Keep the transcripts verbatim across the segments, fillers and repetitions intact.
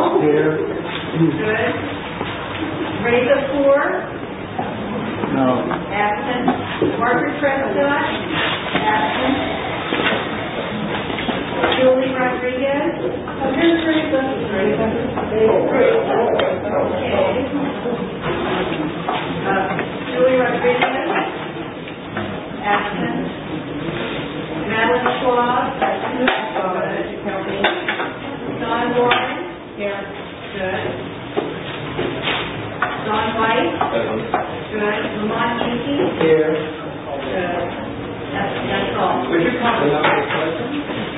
Here. Good. Reza Four. No. Absent. Margaret Prescott. Absent. Julie Rodriguez. Oh, here's Reza. Okay. Uh, Julie Rodriguez. Absent. Madeline Schwab. Don Warren. Here. Good. Don White. Good. Lamont Yankee. Here. Good. That's, that's all. Would you come another question?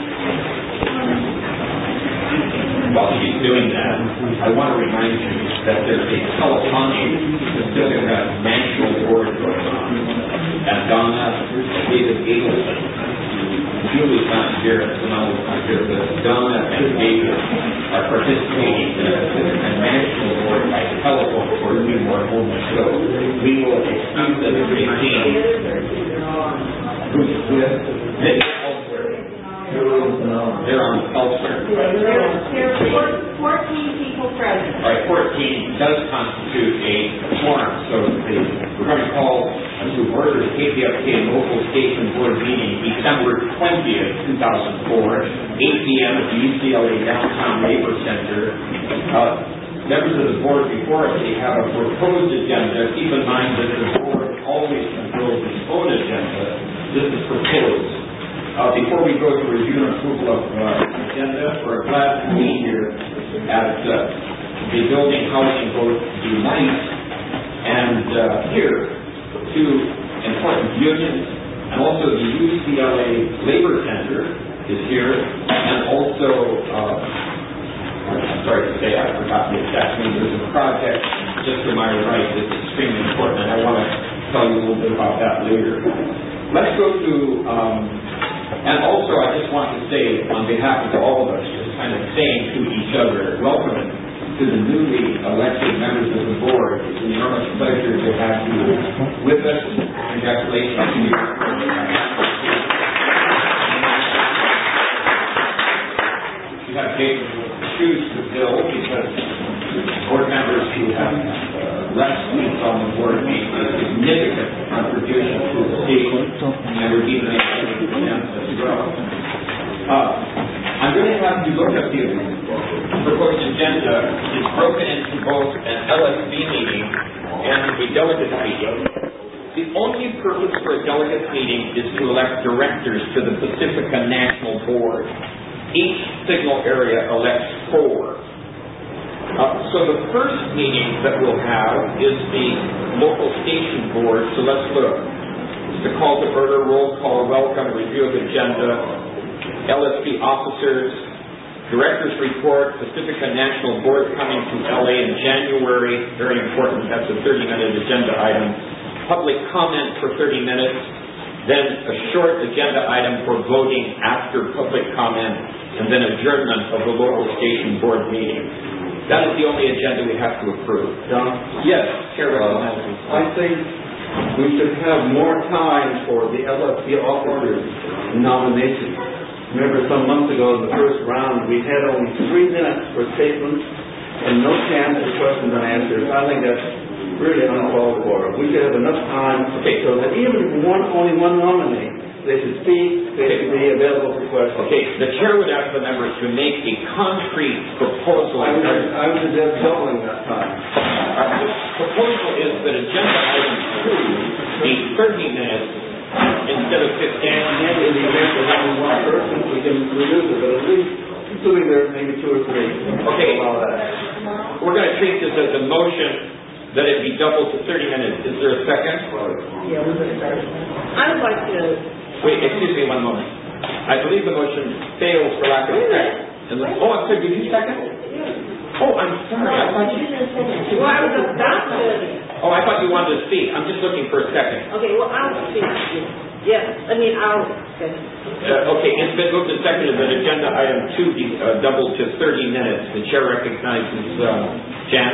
While she's doing that, I want to remind you that there's a telephonic Pacifica National Board going on. And Donna, David Eagleson, Julie's not here, Sonala's not here, but Donna and David are participating in a Pacifica National Board by telephone for a few more moments. So we will excuse them from being who's with this elsewhere. They're on the elsewhere. There are fourteen people present. All right, fourteen does constitute a quorum, so the, we're going to call to order the K P F K Local Station Board meeting December twentieth, two thousand four, eight p.m. at the U C L A Downtown Labor Center. Uh, members of the board, before us, they have a proposed agenda. Keep in mind that the board always controls its own agenda. This is proposed. Uh, before we go to review and approval of uh, agenda, we're glad to be here at uh, the Building Housing Board Unite and uh, here two important unions, and also the U C L A Labor Center is here, and also, uh, I'm sorry to say, I forgot the exact name. There's a project just to my right that's extremely important, and I want to tell you a little bit about that later. Let's go to, um, and also I just want to say on behalf of all of us, just kind of saying to each other, welcome to the newly elected members of the board. It's an enormous pleasure to have you with us. Congratulations to you. You have big shoes to fill because board members who have uh, less seats on the board make a significant contribution to the state, and we're even able to them as well. Uh, I'm going to have you look at the proposed agenda. It's broken into both an L S B meeting and a delegate meeting. The only purpose for a delegate meeting is to elect directors to the Pacifica National Board. Each signal area elects four. Uh, so the first meeting that we'll have is the local station board. So let's look. It's the call to order, roll call, welcome, review of agenda, L S B officers, director's report, Pacifica National Board coming to L A in January. Very important. That's a thirty minute agenda item. Public comment for thirty minutes. Then a short agenda item for voting after public comment, and then adjournment of the local station board meeting. That is the only agenda we have to approve. John? Yes, Chair. Uh, I think we should have more time for the L S B officers nominations. Remember, some months ago in the first round, we had only three minutes for statements and no chance for questions and answers. I think that's really uncalled for. We should have enough time okay. so that even if one, only one nominee, they should speak, they should be available for questions. Okay, the chair would ask the members to make a concrete proposal. I would, I would suggest doubling that time. Uh, the proposal is that agenda item two be thirty minutes instead of fifteen. And in the event of only one person, we can reduce it, but at least assuming there may be two or three. Okay, allow that. We're going to treat this as a motion that it be doubled to thirty minutes. Is there a second? Yeah, we're going to start. I would like to... Wait, excuse me one moment. I believe the motion fails for lack of a second. Oh, I'm sorry, did you second? Yeah. Oh, I'm sorry. I thought you... Well, I was about to... Oh, I thought you wanted to speak. I'm just looking for a second. Okay, well, I'll speak. Yes, I mean, I'll... Okay, uh, okay it's been moved and seconded that agenda item two be uh, doubled to thirty minutes. The chair recognizes uh, Jan.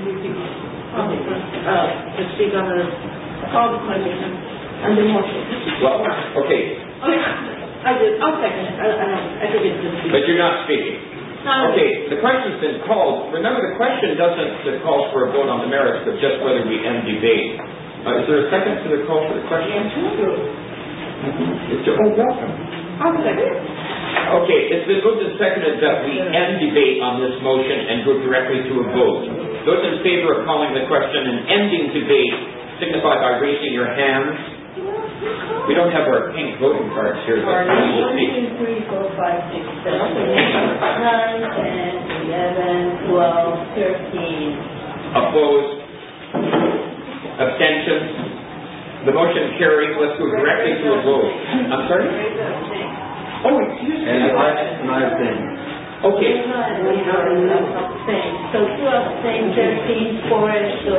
Uh, to speak on the call the question and the motion. Well, okay. Okay, I did. I'll second it. I, I, I think it's just... But you're not speaking. Okay, the question's been called. Remember, the question doesn't uh, call for a vote on the merits, but just whether we end debate. Uh, is there a second to the call for the question? It's your, oh, welcome. I'll second. Okay, it's been moved and seconded that we end debate on this motion and go directly to a vote. Those in favor of calling the question and ending debate signify by raising your hands. We don't have our pink voting cards here, but we will One, see. two, three, four, five, six, seven, eight, nine, ten, eleven, twelve, thirteen. Opposed? Abstentions? The motion carries. Let's go directly to a vote. I'm sorry? Oh, excuse me. And I, and I think, Okay. Abstain. So two abstain, thirteen, four, so.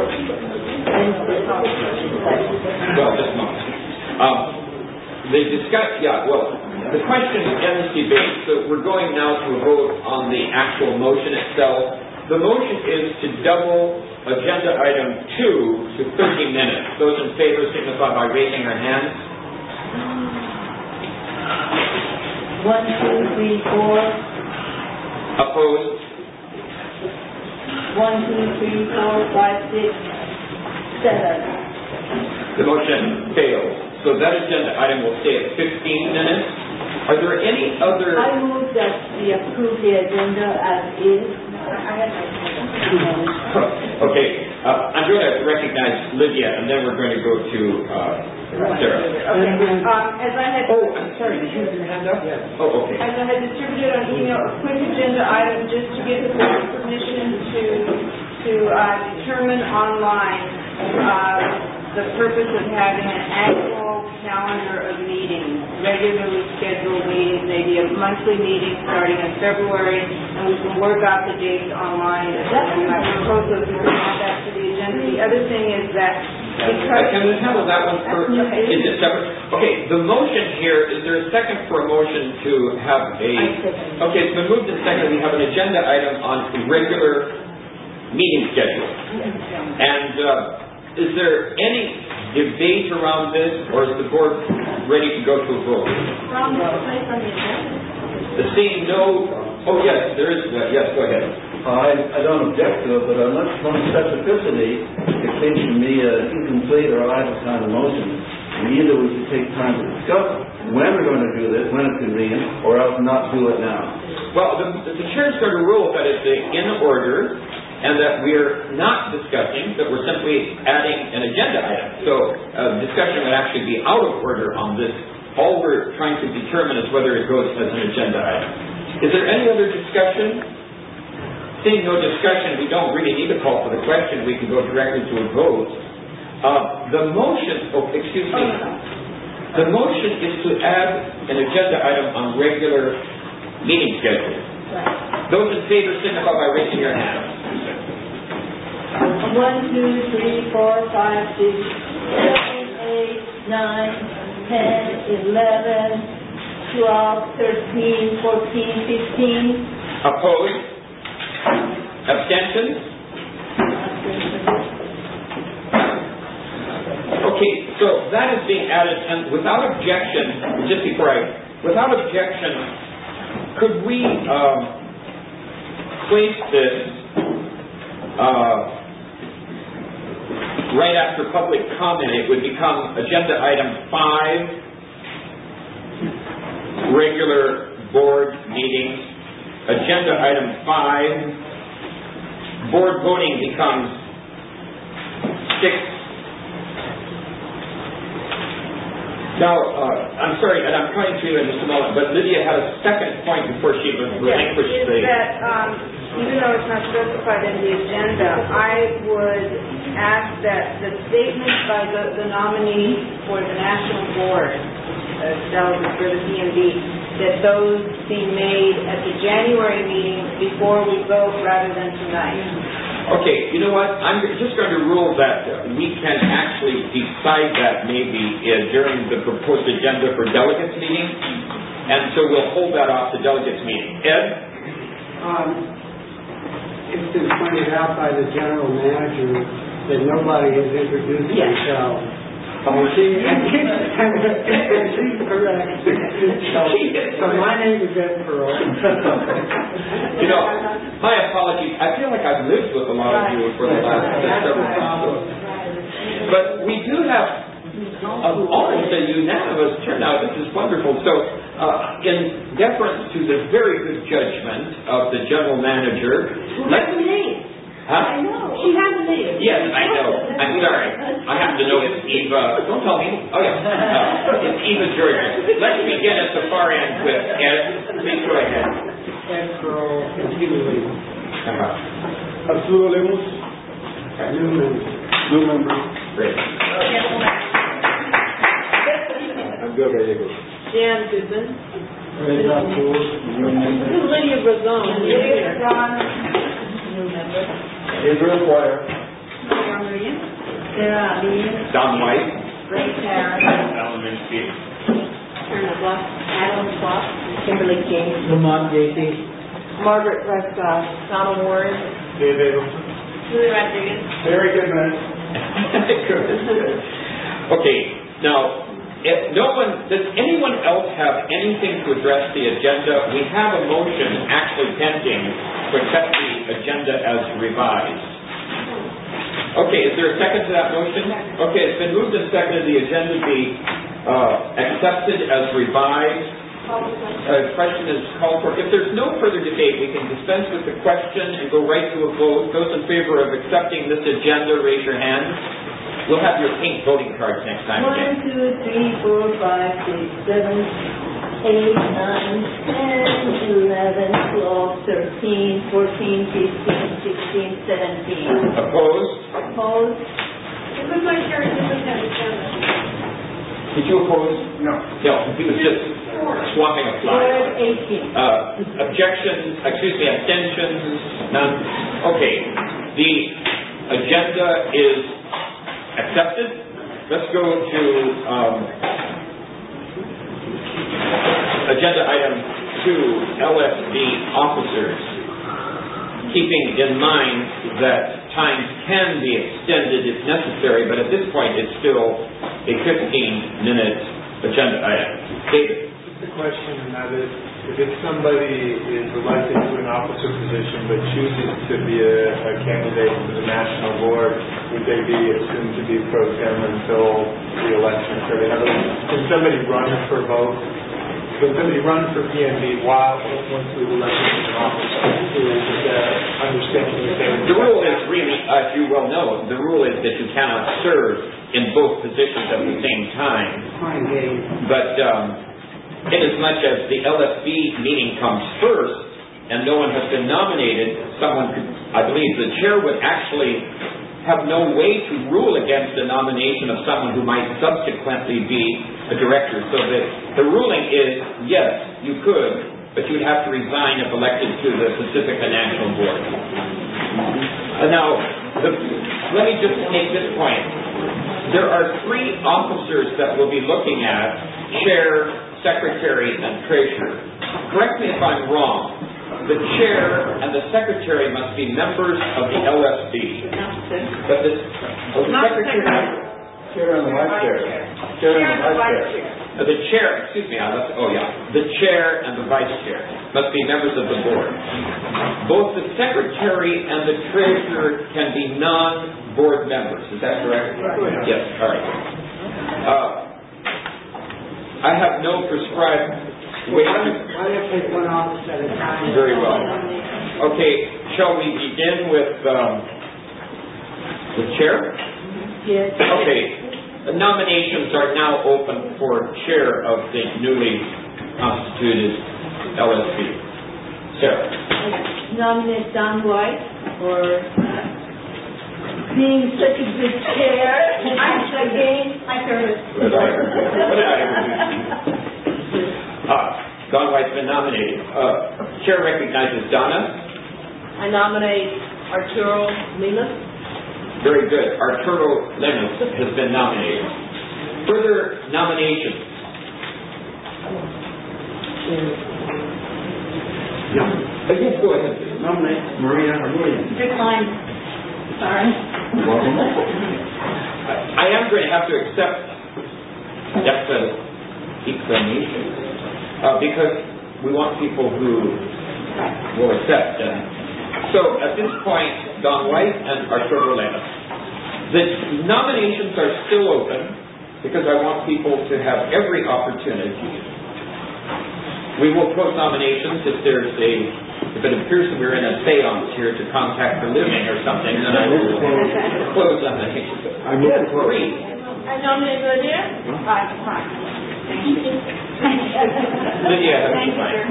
Well, just a moment. Um, they discuss, yeah, well, the question ends debate, so we're going now to a vote on the actual motion itself. The motion is to double agenda item two to thirty minutes. Those in favor signify by raising their hands. One, two, three, four. Opposed? One, two, three, four, five, six, seven. The motion fails. So that agenda item will stay at fifteen minutes. Are there any other... I move that we approve the agenda as is. Okay, uh, I'm going to recognize Lydia, and then we're going to go to uh, Sarah. Okay, um, as I had... Oh, I'm sorry, did you have your hand up? Yes. Oh, okay. As I had distributed on email, a quick agenda item just to give the board permission to, to uh, determine online uh, the purpose of having an annual calendar of meetings, regularly scheduled meetings, maybe a monthly meeting starting in February, and we can work out the dates online. And I propose that we can add that to the agenda. The other thing is that because... Can we handle that one first? Is it separate? Okay, the motion here, is there a second for a motion to have a... Okay, it's been moved and seconded. We have an agenda item on regular meeting schedule. And uh, is there any debate around this, or is the board ready to go to a vote? From the place on the agenda. Seeing no... Oh, yes, there is... Uh, yes, go ahead. I, I don't object to it, but unless some specificity, it seems to me an incomplete or idle kind of motion. And either we should take time to discuss when we're going to do this, when it's convenient, or else not do it now. Well, the, the chair's going to rule that it's in order, and that we're not discussing, that we're simply adding an agenda item. So uh, discussion would actually be out of order on this. All we're trying to determine is whether it goes as an agenda item. Is there any other discussion? Seeing no discussion, we don't really need to call for the question. We can go directly to a vote. Uh, the motion, oh, excuse me. The motion is to add an agenda item on regular meeting schedule. Those in favor signify by raising your hand. One, two, three, four, five, six, seven, eight, nine, ten, eleven, twelve, thirteen, fourteen, fifteen. Opposed? Abstentions? Okay, so that is being added, and without objection, just before I, without objection, could we um, place this uh, right after public comment? It would become agenda item five, regular board meetings. Agenda item five, board voting becomes six. Now, uh, I'm sorry, and I'm trying to in just a moment, but Lydia had a second point before she relinquished yes, the... is that um, even though it's not specified in the agenda, I would ask that the statements by the, the nominee for the national board, uh, delegate for the P M B, that those be made at the January meeting before we vote rather than tonight. Okay, you know what? I'm just going to rule that uh, we can actually decide that maybe uh, during the proposed agenda for delegates meeting, and so we'll hold that off to delegates meeting. Ed? Um, it's been pointed out by the general manager that nobody has introduced Yes. themselves. Oh, she, she's correct. So, so my name is Ed Pearl. You know, my apologies. I feel like I've lived with a lot of you for the last several months. But we do have Um, almost a unanimous turnout. This is wonderful. So, uh, in deference to the very good judgment of the general manager, let's... Huh? I know. She has a name. Yes, I know. I'm sorry. I happen to know it's Eva. Don't tell me. Oh, yeah. Uh, it's Eva Georgia. Let's begin at the far end with Ed. Please go ahead. Ed Pearl and Peter Lee. Uh-huh. Arturo Lemos. New member. New member. Great. Good, Gallego. Jan Goodman. Reza Cruz. New member. This is Lydia Brazone. Lydia Brazone. New member. Israel Choir. Maria Maria. Sarah Ali. Don White. Ray Parrish. Alan Minsky. Turner Bluff. Adam Fox. Kimberly King. Lamont Gacy. Margaret Prescott. Donald Warren. Dave Abelson. Julie Rodriguez. Very good, man. Okay, now, if no one, does anyone else have anything to address the agenda? We have a motion actually pending to accept the agenda as revised. Okay, is there a second to that motion? Okay, it's been moved and seconded the agenda be uh, accepted as revised. Uh, question is called for. If there's no further debate, we can dispense with the question and go right to a vote. Those in favor of accepting this agenda, raise your hand. We'll have your pink voting cards next time One, again. two, three, four, five, six, seven, eight, nine, ten, eleven, twelve, thirteen, fourteen, fifteen, sixteen, seventeen. Opposed? Opposed? It was my turn. This was my agenda. Did you oppose? No. No, he was just swapping a Four, slide. eighteen. Uh, objections, excuse me, abstentions, none. Okay, the agenda is accepted. Let's go to um, agenda item two, L S D officers. Keeping in mind that times can be extended if necessary, but at this point it's still a fifteen minute agenda item. David. The question, and that is, if it's somebody is elected to an officer position but chooses to be a, a candidate for the national board, would they be assumed to be pro tem until the election occurs? In other words, can somebody run for vote? Can somebody run for P M B while, once we've elected an officer? Is the understanding that they would... The rule is really, as you well know, the rule is that you cannot serve in both positions at the same time. Fine game. But um, inasmuch as the L S B meeting comes first and no one has been nominated, someone could, I believe the chair would actually have no way to rule against the nomination of someone who might subsequently be a director. So that the ruling is, yes, you could, but you'd have to resign if elected to the Pacific Financial Board. Uh, now, the, let me just make this point. There are three officers that we'll be looking at: chair, secretary, and treasurer. Correct me if I'm wrong. The chair and the secretary must be members of the L S B. But the, oh, the secretary... Chair and the vice chair. Chair and the vice chair. Uh, the chair, excuse me, I left, oh yeah. The chair and the vice chair must be members of the board. Both the secretary and the treasurer can be non-board members. Is that correct? Right. Yes, all right. Uh, I have no prescribed way Why to... don't why don't you take one office at a time? Very well. Okay, shall we begin with um, the chair? Yes. Okay, the nominations are now open for chair of the newly constituted L S B. Sarah. Nominate Don White for being such a good chair. I'm again, I heard it. What did I ever do? What did I ever do? Uh, Don White's been nominated. Uh, chair recognizes Donna. I nominate Arturo Lemus. Very good. Arturo Lemus has been nominated. Further nominations? No. Uh, yes, go ahead. Nominate Maria Williams. Decline. Sorry. Welcome. I am going to have to accept explanation, uh, because we want people who will accept. Uh, so at this point, Don White and Arturo Lemus. The nominations are still open because I want people to have every opportunity. We will close nominations if there's a, if it appears that we're in a seance here to contact the living or something, then I will close nominations. I move to three. I nominate Lydia. Five, five. Thank you. Lydia has the fine.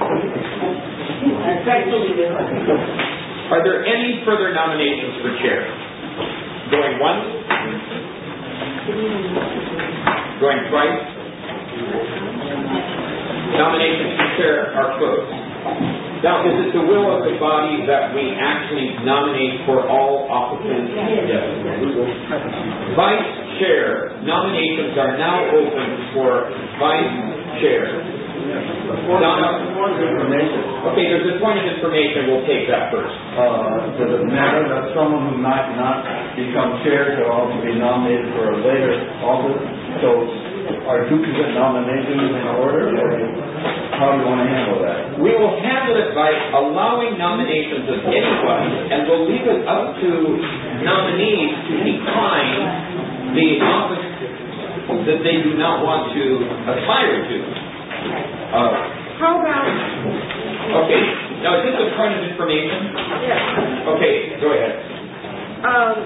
Are there any further nominations for chair? Going once? Going twice? Nominations for chair are closed. Now, is it the will of the body that we actually nominate for all offices? Yes. Vice chair, nominations are now open for vice chair. Donna? Okay, there's a point of information. We'll take that first. Uh, does it matter that someone who might not become chair could also be nominated for a later office? So are duplicate nominations in order, or how do you want to handle that? We will handle it by allowing nominations of anyone, and we'll leave it up to nominees to decline the office that they do not want to aspire to. Uh, How about, okay, now is this a point of information? yeah, Okay, go ahead. um,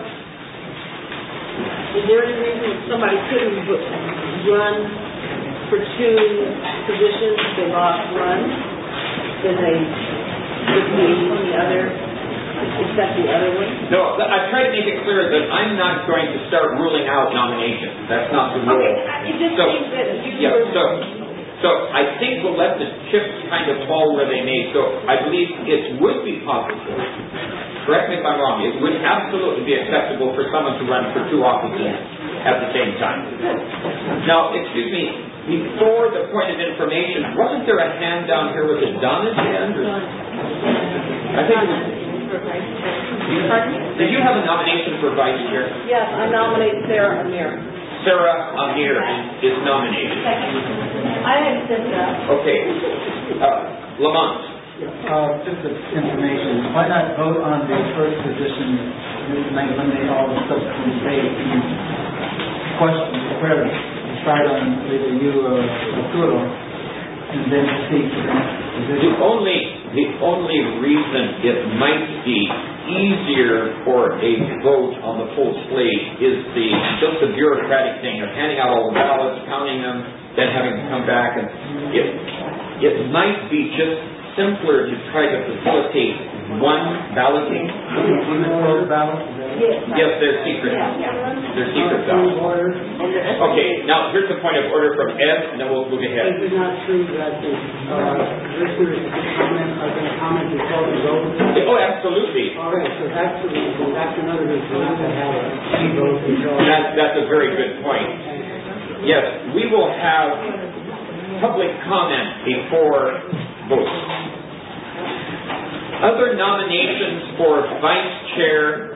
is there any reason somebody couldn't run for two positions if they lost one? Then they would be the other, except the other one? No, I've tried to make it clear that I'm not going to start ruling out nominations. That's not the rule. Okay, it just So, seems that you yeah, were... so, so I think we'll let the chips kind of fall where they may. So I believe it would be possible, correct me if I'm wrong, it would absolutely be acceptable for someone to run for two offices at the same time. Now, excuse me, before the point of information, wasn't there a hand down here with a Donna's hand? Or, I think it was, did you have a nomination for vice chair? Yes, I nominate Sarah Amir. Sarah Amir is nominated. I accept that. Okay. Uh, Lamont. Uh, just as information, why not vote on the first position and then eliminate all the subsequent dates and questions, queries, decide on either you or Arturo, and then proceed to the next position? The only, the only reason it might be easier for a vote on the full slate is the just the bureaucratic thing of handing out all the ballots, counting them, then having to come back, and it it might be just simpler to try to facilitate one balloting. One ballot? Yes, they're secret. They're secret ballots. Okay, now here's the point of order from Ed, and then we'll move ahead. Is it not true that the uh, listeners can comment, are going to comment before the vote? Oh, absolutely. All right, so that's the reason, that's another reason not to have a vote until... That, that's a very good point. Yes, we will have public comment before votes. Other nominations for vice chair.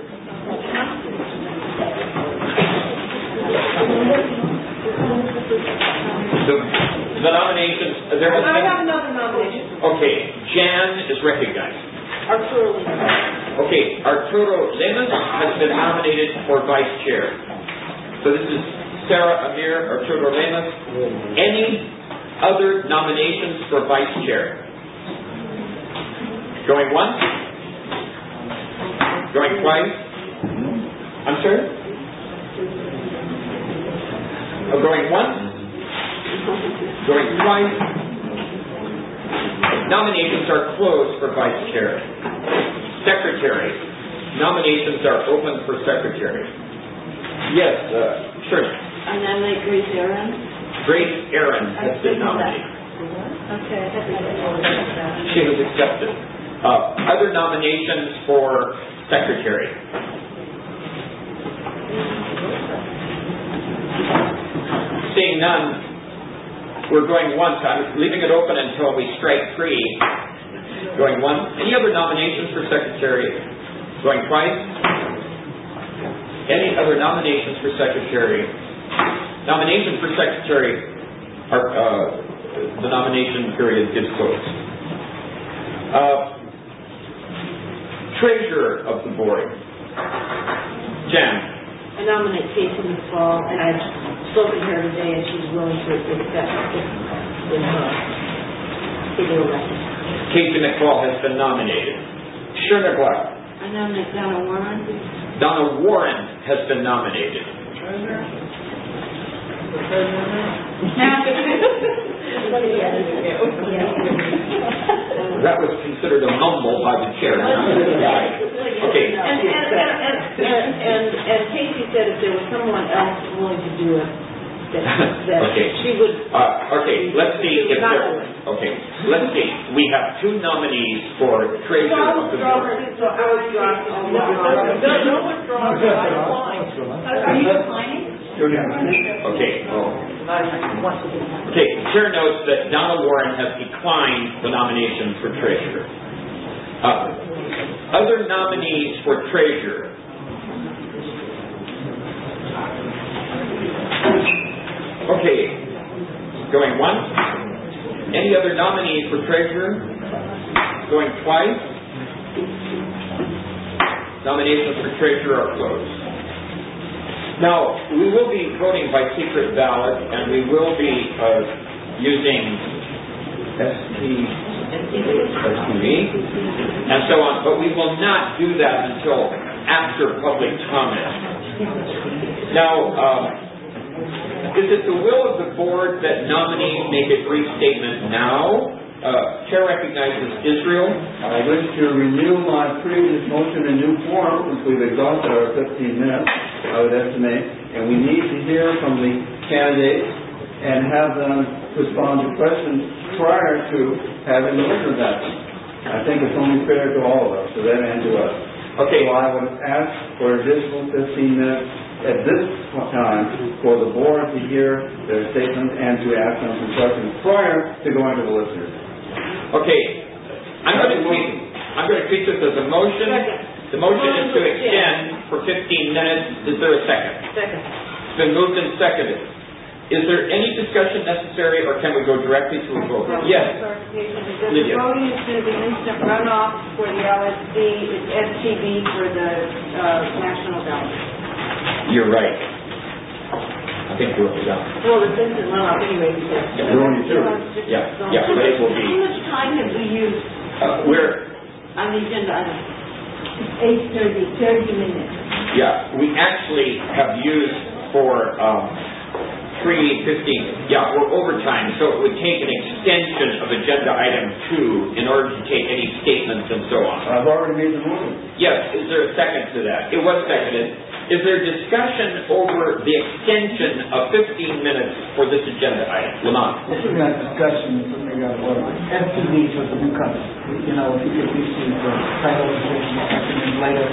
The, the nominations, there has I been... have another nomination. Okay, Jan is recognized. Arturo Lemus. Okay, Arturo Lemus has been nominated for vice chair. So this is Sarah Amir, Arturo Lemus. Any other nominations for vice chair? Going once? Going twice? I'm sorry? Oh, going once? Going twice? Nominations are closed for vice chair. Secretary. Nominations are open for secretary. Yes, uh, sure. I nominate Grace Aaron. Grace Aaron has been nominated. Okay. She was accepted. Uh, other nominations for secretary? Seeing none, we're going once. I'm leaving it open until we strike three. Going once. Any other nominations for secretary? Going twice? Any other nominations for secretary? Nomination for secretary, are, uh, the nomination period is closed. Uh, treasurer of the board, Jan. I nominate Casey McFall, and I've spoken to her today, and she's willing to accept it in her, to be elected. Casey McFall has been nominated. Shirna Gluck. I nominate Donna Warren. Donna Warren has been nominated. That was considered a mumble by the chair. Okay. And, and, and, and, and, and Casey said if there was someone else willing to do it, that, that Okay. she would. Uh, okay, let's see if there, okay, let's see. We have two nominees for treasurer of the board. So I would drop. No, no withdrawal. Are you declining? Okay. Okay, chair notes that Donna Warren has declined the nomination for treasurer. Uh, other nominees for treasurer. Okay, going once. Any other nominees for treasurer? Going twice. Nominations for treasurer are closed. Now, we will be voting by secret ballot, and we will be uh, using S T V and so on, but we will not do that until after public comment. Now, um, is it the will of the board that nominees make a brief statement now? Uh, Chair recognizes Israel. I wish to renew my previous motion in new form since we've exhausted our fifteen minutes, I would estimate, and we need to hear from the candidates and have them respond to questions prior to having the listeners at them. I think it's only fair to all of us, to them and to us. Okay. So I would ask for additional fifteen minutes at this time for the board to hear their statements and to ask them some questions prior to going to the listeners. Okay, I'm going to treat, I'm going to treat this as a motion. The motion is to extend for fifteen minutes. Is there a second? Second. It's been moved and seconded. Is there any discussion necessary, or can we go directly to a vote? Yes. The Lydia. voting is going to be instant runoff for the L S D, it's S T V for the uh, national ballot. You're right. I think we're done. Well, it's instant runoff anyway, because. We're only two. Yeah, yeah, but it will How be, much time have we used uh, we're, on the agenda item? Eight thirty, thirty minutes. yeah, we actually have used for, um, three fifteen, yeah, we're overtime, so it would take an extension of agenda item two in order to take any statements and so on. I've already made the motion. Yes, is there a second to that? It was seconded. Is there discussion over the extension of fifteen minutes for this agenda item? Lamont? This is not discussion, so maybe I'll vote. S T V for the newcomers. You know, if you get used to the title position, and then later,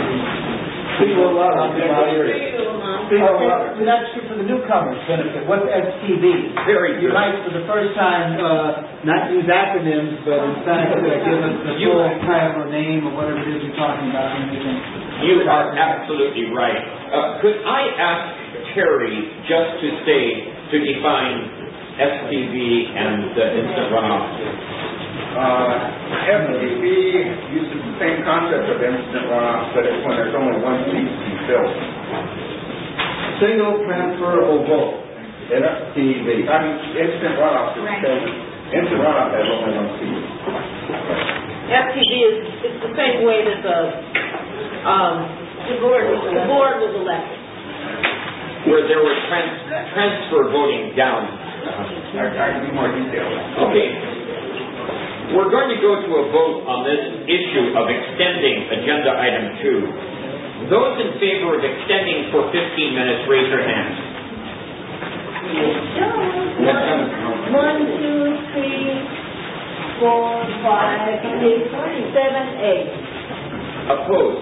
people will love it. Oh, well, that's true for the newcomers' benefit. What's S T V? Very You good. might, for the first time, uh, not use acronyms, but in fact, uh, give us the You- full title or name or whatever it is you're talking about. And we can, You are absolutely right. Uh, could I ask Terry just to say, to define S T V and the instant runoff? Uh, S T V uses the same concept of instant runoff, but it's when there's only one seat to be filled. Single transferable vote, S T V. I mean, instant runoff is instant runoff has only one seat. S T V is, it's the same way that the, um, the board, the board was elected. Where there was trans- transfer voting down. I, I can be more detailed. Okay. We're going to go to a vote on this issue of extending agenda item two. Those in favor of extending for fifteen minutes, raise your hand. One, two, three, four, five, six, seven, eight. Opposed?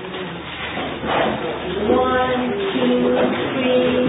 One, two, three,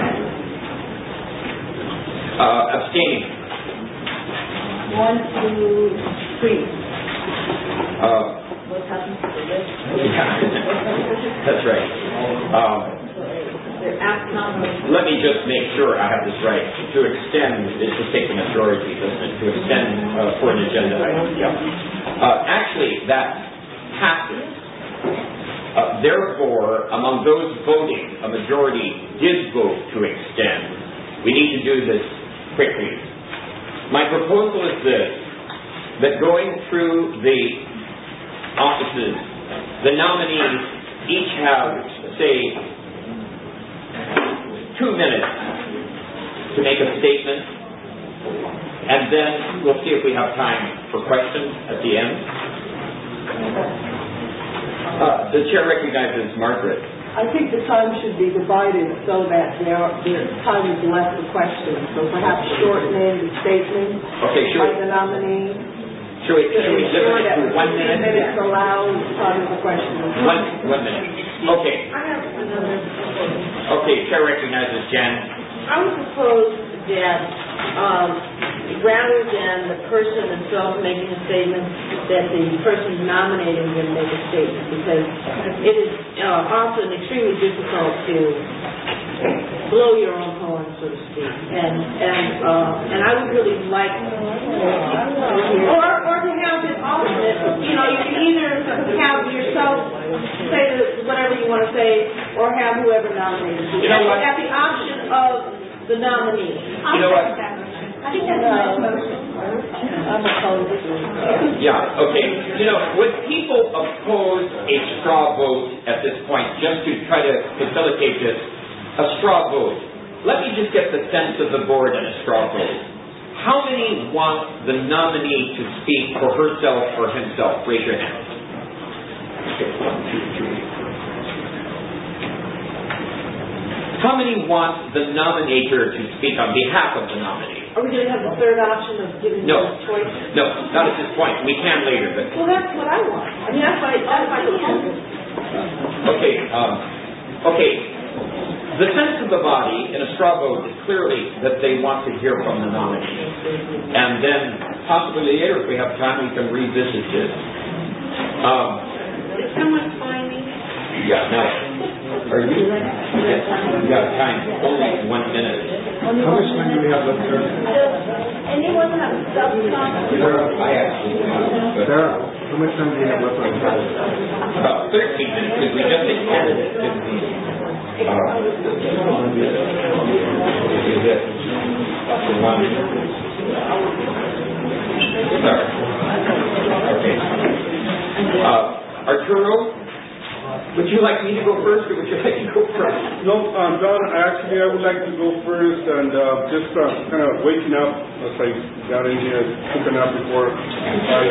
Uh, abstaining? one, two, three. Uh, What happened to the rest? yeah. That's right. Um, they're asking. Let me just make sure I have this right. To extend, is to take the majority, doesn't it? To extend uh, for an agenda item. Yeah. Uh, actually, that passes. Uh, therefore, among those voting, a majority did vote to extend. We need to do this quickly. My proposal is this, that going through the offices, the nominees each have, say, two minutes to make a statement, and then we'll see if we have time for questions at the end. Uh, the chair recognizes Margaret. I think the time should be divided so that there are, the time is left for questions. So perhaps shortening the statement Okay, sure. by the nominee. Should we, should we limit it to one minute? Fifteen minutes allows time for questions. One, one minute. Okay. I have another proposal. Okay, chair recognizes Jan. I would propose that um, rather than the person themselves making a statement, that the person nominating them make a statement, because it is uh, often extremely difficult to blow your own horn, so to speak. And and uh, and I would really like, uh, or or to have an alternate. You know, you can either have yourself say whatever you want to say, or have whoever nominated you. You know what? At the option of the nominee. You know what? I think that's a nice motion. I'm opposed. Yeah, okay. You know, would people oppose a straw vote at this point, just to try to facilitate this? A straw vote. Let me just get the sense of the board in a straw vote. How many want the nominee to speak for herself or himself? Raise your hand. Okay, one, two, three. How many want the nominator to speak on behalf of the nominee? Are we going to have the third option of giving No. them choice? No, not at this point. We can later, but... Well, that's what I want. I mean, that's my, that's my proposal. Okay, um, okay. The sense of the body in a straw vote is clearly that they want to hear from the nominee. And then, possibly later, if we have time, we can revisit this. Um, Is someone finding? yeah, now, are you... Yes, you got time. Only one minute. How much time do we have left, sir? Does anyone have self-confidence? I actually do. but- Sarah, how much time do we have left on the clock? About thirteen minutes, because we just extended it fifteen. Uh, this is it. The one. Sorry. Okay. Uh, Arturo, would you like me to go first, or would you like to go first? No, um, Don, actually, I would like to go first, and uh, just uh, kind of waking up as I got in here, took a nap before I...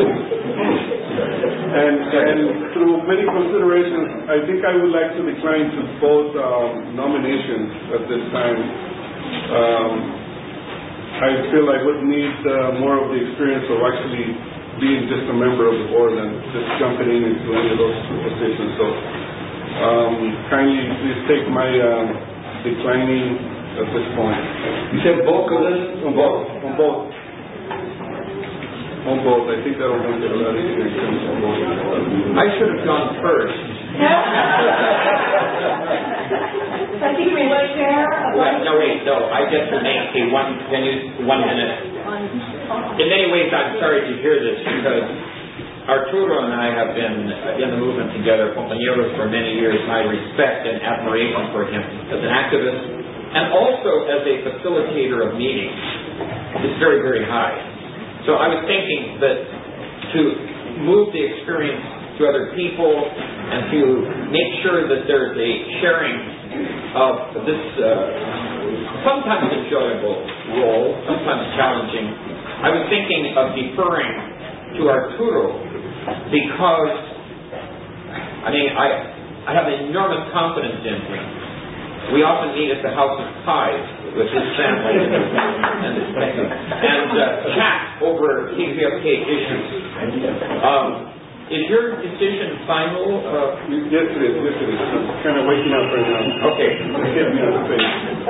And, and through many considerations, I think I would like to decline to both um, nominations at this time. Um, I feel I would need uh, more of the experience of actually being just a member of the board than just jumping in into any of those two positions. So um, kindly please take my um, declining at this point. You said both of this? On both. On both. On both. I think that'll make it a lot easier in terms of both. I should have gone first. I think we went there. Well, no, wait, no. I get to make a one minute, one minute. In many ways, I'm sorry to hear this, because Arturo and I have been in the movement together, compañeros, for many years. My respect and admiration for him as an activist and also as a facilitator of meetings is very, very high. So I was thinking that to move the experience to other people and to make sure that there's a sharing of this uh, sometimes enjoyable role, sometimes challenging, I was thinking of deferring to Arturo because, I mean, I, I have enormous confidence in him. We often meet at the House of Pies with his family and, and uh, chat over K P F K issues. Um, is your decision final? Uh, Yes, it is. Yes, it is. I'm kind of waking up right now. okay. Hit me on the face.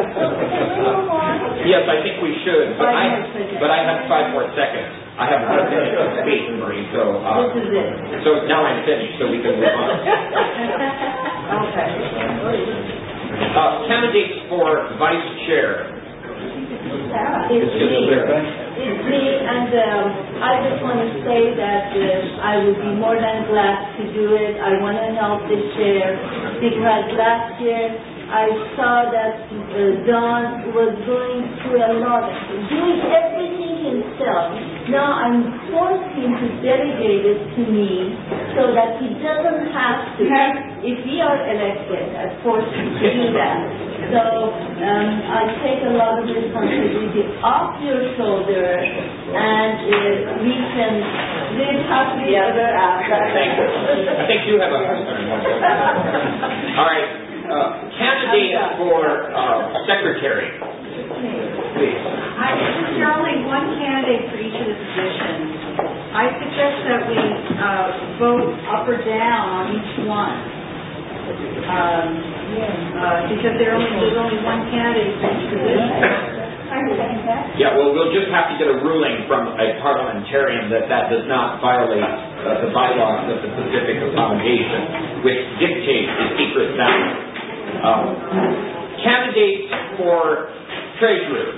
Yes, I think we should, but I, but I have five more seconds. I have one minute to speak, Marie, so, uh, This is it. so now I'm finished, so we can move on. Okay. Uh, candidates for vice chair. It's me. It's me, and um, I just want to say that uh, I would be more than glad to do it. I want to help the chair because last year I saw that uh, Don was going through a lot, doing everything himself. Now I'm forcing to delegate it to me so that he doesn't have to. If we are elected, I force him to do that. So um, I take a lot of responsibility off your shoulder, and uh, we can live happily ever after. Thank you. I think you have a husband. All right. Uh, candidate for uh, secretary. Please. I, since there are only one candidate for each of the positions, I suggest that we uh, vote up or down on each one. Um, uh, because there only, there's only one candidate for each position. Yeah, well, we'll just have to get a ruling from a parliamentarian that that does not violate uh, the bylaws of the Pacific Foundation, which dictates the secret ballot. Um, candidates for treasurer.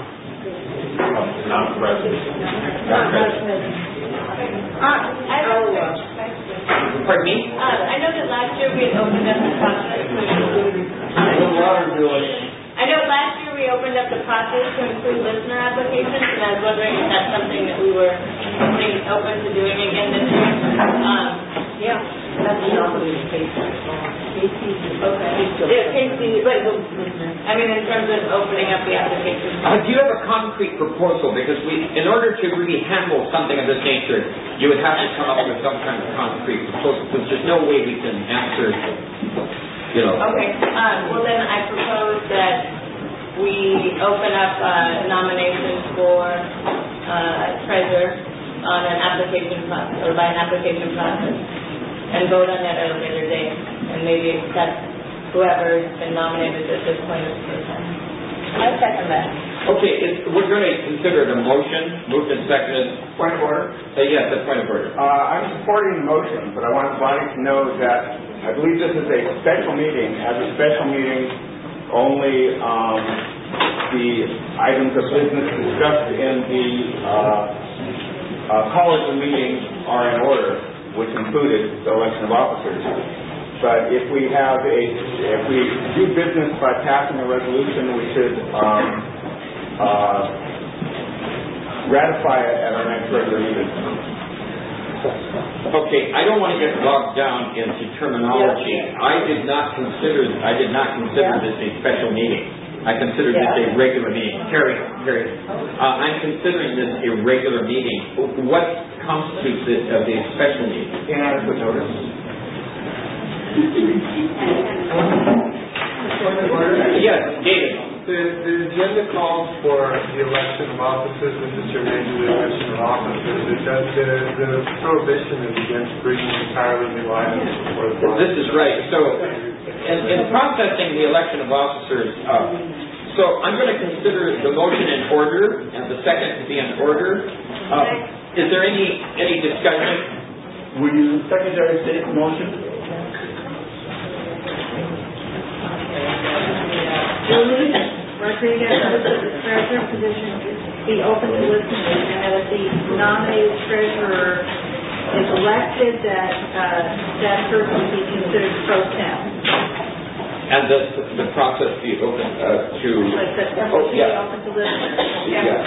Not president. Not president. Uh, I don't know. Pardon me? Uh, I know that last year we had opened up the process to include... I know last year we opened up the process to include listener applications, and I was wondering if that's something that we were open, open to doing again this year. Um, yeah, that's not the case. Okay. Yeah, Casey, but I mean, in terms of opening up the application. Uh, do you have a concrete proposal? Because we, in order to really handle something of this nature, you would have to come up with some kind of concrete proposal. Because there's no way we can answer, you know. Okay. Um, well, then I propose that we open up uh, nominations for uh, treasurer on an application process, or by an application process, and vote on that at a later date, and maybe accept whoever's been nominated at this point of the time. I second that. Okay, is, we're going to consider the motion, moved and seconded. Point of order. Uh, yes, a point of order. Uh, I'm supporting the motion, but I want the body to know that I believe this is a special meeting. As a special meeting, only um, the items of business discussed in the uh, uh, call of the meeting are in order, which included the election of officers. But if we have a, if we do business by passing a resolution, we should um, uh, ratify it at our next regular meeting. Okay, I don't want to get bogged down into terminology. I did not consider, I did not consider this a special meeting. I considered this a regular meeting. Terry, Terry, uh, I'm considering this a regular meeting. What constitutes it as a special meeting? Inadequate notice. Yes, David. The, the agenda calls for the election of officers. This is germane to the election of officers. It does, the, the prohibition is against bringing entirely new items before the body. This is right. So, in, in processing the election of officers, uh, so I'm going to consider the motion in order and the second to be in order. Uh, is there any any discussion? Will you secondary state the motion? Julie Rodriguez, the treasurer position be open to listening, and that if the nominated treasurer is elected, that uh, that person be considered pro tem. And the the process be open uh, to. Like that, that Oh, should yeah. be open to listening. Yeah.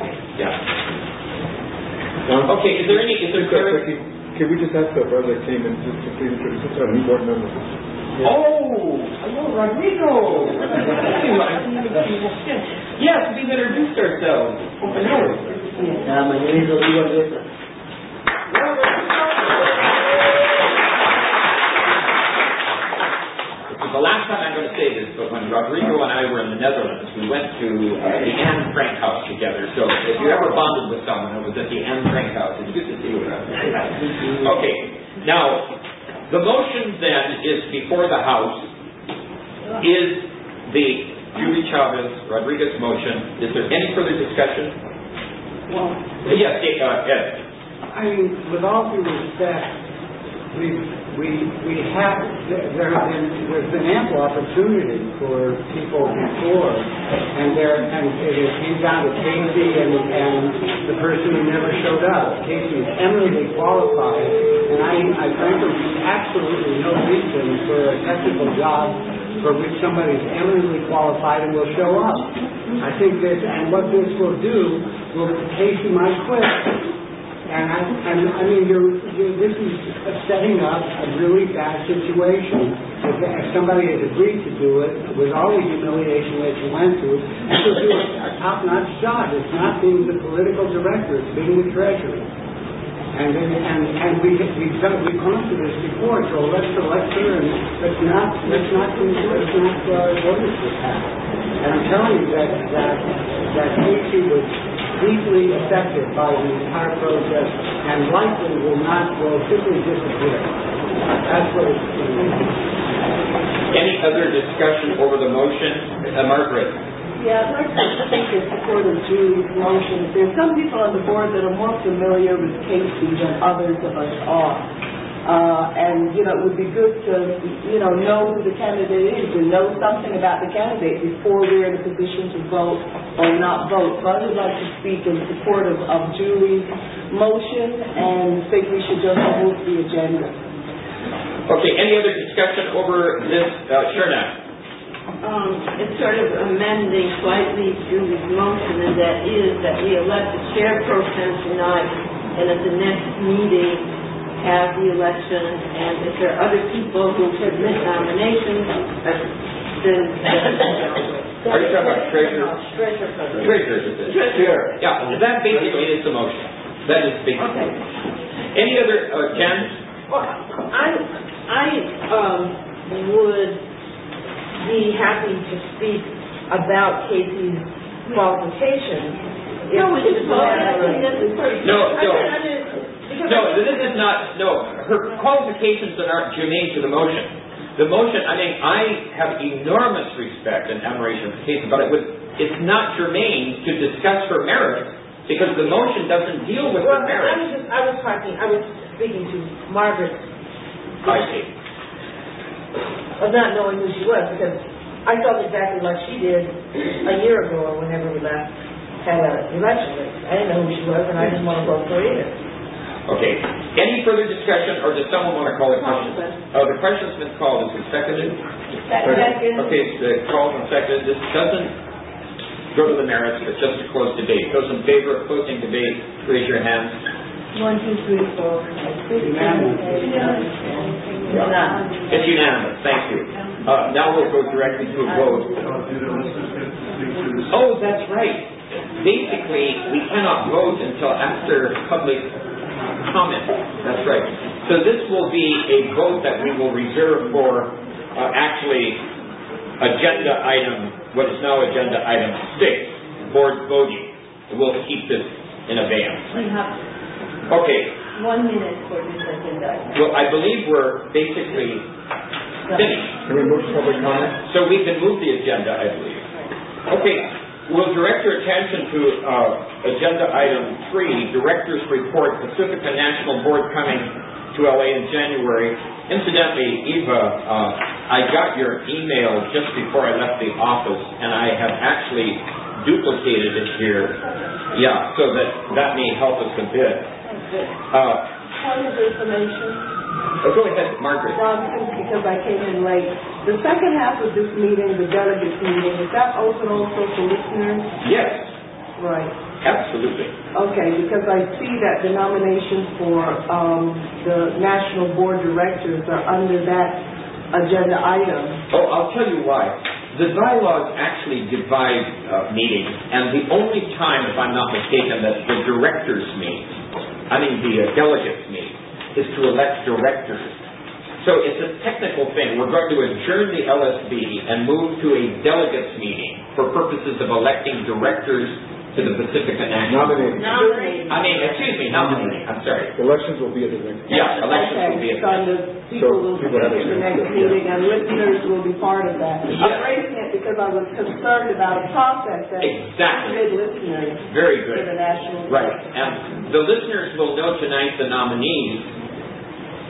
Yeah. Okay. Is there any? Is there? Can can we just ask the brother that came in just to please introduce us, a new board member? Oh, hello, Rodrigo. Yes, we've introduced ourselves. Open doors. Yeah, my name is Rodrigo Aldreza. The last time I'm going to say this, but when Rodrigo and I were in the Netherlands, we went to uh, the Anne Frank House together. So if you ever bonded with someone, it was at the Anne Frank House. It's good to see you. Okay, now, the motion then is before the House, is the Julie Chavez Rodriguez motion. Is there any further discussion? Well, Yes, uh, Ed. I mean, with all due respect, we, we, we have, there have been, there's been ample opportunity for people before, and there, and it came down to Casey and, and the person who never showed up. Casey is eminently qualified, and I, I frankly see absolutely no reason for a technical job for which somebody is eminently qualified and will show up. I think this, and what this will do, will, Casey might quit. And I, and, I mean, you're, you're, this is setting up a really bad situation. If, if somebody has agreed to do it, with all the humiliation that you went through, and to do a top-notch job. It's not being the political director, it's being the treasurer. And then, and, and we, we've, done, we've gone through this before, so let's select her and let's not, let's not, let's not uh, go this with that. And I'm telling you that, that, that Casey was deeply affected by the entire process and likely will not, will simply disappear. That's what it's doing. Any other discussion over the motion? Uh, Margaret? Yeah, I'd like to speak in support of Julie's motion. There's some people on the board that are more familiar with Casey than others of us are. Uh, and, you know, it would be good to, you know, know who the candidate is and know something about the candidate before we're in a position to vote or not vote. So I would like to speak in support of, of Julie's motion and think we should just move the agenda. Okay, any other discussion over this? Uh, sure now. Um, it's sort of amending slightly Julie's motion, and that is that we elect the chair pro tem tonight, and at the next meeting have the election, and if there are other people who submit nominations, uh, then Are you talking about treasurer? treasurer. Treasurer is it? Treasurer. Yeah, that basically is the motion. That is basically. Okay. Any other, uh, Jen? Well, I, I um, would be happy to speak about Casey's qualifications. No, we just voted. I think that's important. No, no. I mean, No, this is not, no, her qualifications are not germane to the motion. The motion, I mean, I have enormous respect and admiration for Casey, but it would, it's not germane to discuss her merit because the motion doesn't deal with well, her merit. I was just, I was talking, I was speaking to Margaret. I see. Of not knowing who she was, because I felt exactly like she did a year ago or whenever we last had an election race. I didn't know who she was, and I didn't want to vote for her either. Okay. Any further discussion, or does someone want to call the question? Oh, the question's been called. Is it seconded? Second. Okay, it's uh, called and seconded. This doesn't go to the merits, it's just a closed debate. Those in favor of closing debate, raise your hands. One, two, three, four, five, six, seven, eight, nine, ten, nine. It's unanimous. Thank you. Uh, now we'll go directly to a vote. Oh, that's right. Basically, we cannot vote until after public comment. That's right. So this will be a vote that we will reserve for uh, actually agenda item, what is now agenda item six, board voting. We'll keep this in advance. We have Okay. one minute for this agenda item. Well, I believe we're basically finished. Can we move to public comment? So we can move the agenda, I believe. Okay. We'll direct your attention to uh, agenda item three, Director's Report, Pacifica National Board coming to L A in January. Incidentally, Eva, uh, I got your email just before I left the office, and I have actually duplicated it here. Yeah, so that that may help us a bit. Uh, Point of information. oh, go ahead, Margaret. Well, because I came in late. The second half of this meeting, the delegates meeting, is that open also to listeners? Yes, Right. absolutely. Okay, because I see that the nominations for um, the National Board Directors are under that agenda item. Oh, I'll tell you why. The bylaws actually divide uh, meetings, and the only time, if I'm not mistaken, that the directors meet, I mean the uh, delegates meet, is to elect directors. So it's a technical thing. We're going to adjourn the L S B and move to a delegates meeting for purposes of electing directors to the Pacifica National. Nominating. Nominating. I mean, excuse me, nominating. I'm sorry. Elections will be at the next. Yeah, elections will be Okay, at so the people So will people have speak a at the chance next to- meeting, and listeners will be part of that. Yes. I'm raising it because I was concerned about a process that Exactly. included listeners Very for good. the national. Right. And the listeners will know tonight the nominees.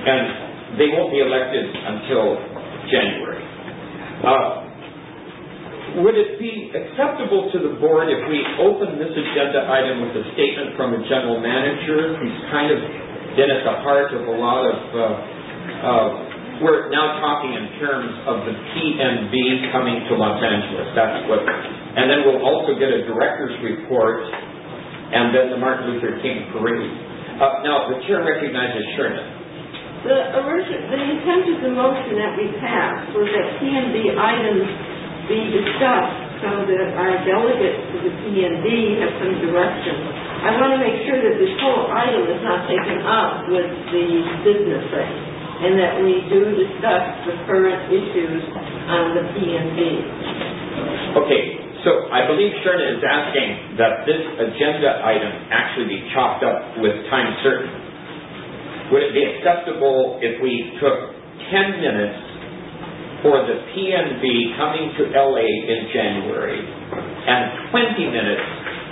and they won't be elected until January. Uh, would it be acceptable to the board if we open this agenda item with a statement from a general manager who's kind of been at the heart of a lot of, uh, uh, we're now talking in terms of the P N B coming to Los Angeles. That's what, and then we'll also get a director's report and then the Martin Luther King Parade. Uh, now, the chair recognizes Sherman. The, origin, the intent of the motion that we passed was that P N B items be discussed so that our delegates to the P N B have some direction. I want to make sure that this whole item is not taken up with the business thing, and that we do discuss the current issues on the P N B. Okay, so I believe Sherna is asking that this agenda item actually be chopped up with time certain. Would it be acceptable if we took ten minutes for the P N B coming to L A in January and twenty minutes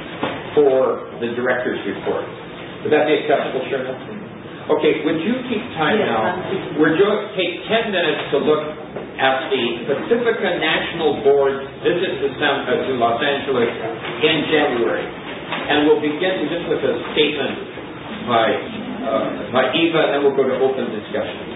for the director's report? Would that be acceptable, Sherna? Okay, would you keep time yes, now? We're going to take ten minutes to look at the Pacifica National Board's visit to, San, uh, to Los Angeles in January. And we'll begin just with a statement by, uh, by Eva, and then we'll go to open discussion.